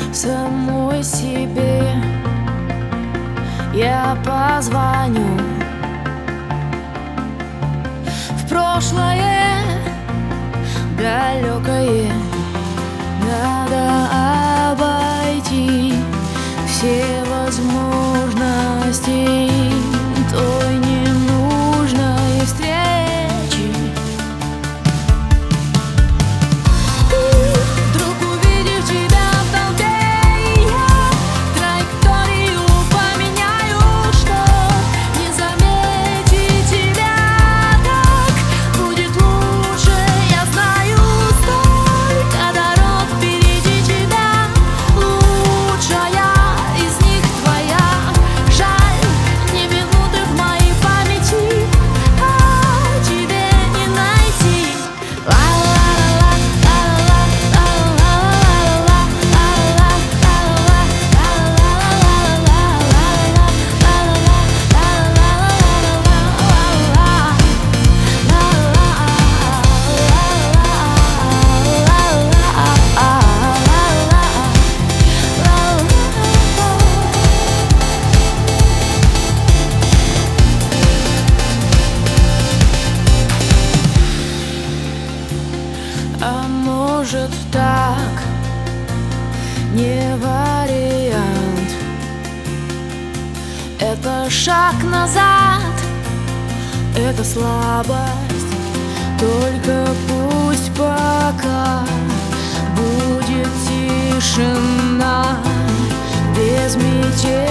самой себе я позвоню в прошлое далекое. Надо обойти все возможности той ненужной встречи. Вдруг увидев тебя в толпе, я траекторию поменяю, чтоб не заметить тебя. Так будет лучше, я знаю, столько дорог впереди тебя. Лучшая из них твоя. Жаль, ни минуты в моей памяти, а тебе не найти. А может, так не вариант? Это шаг назад, это слабость. Только пусть пока будет тишина, безмятежность.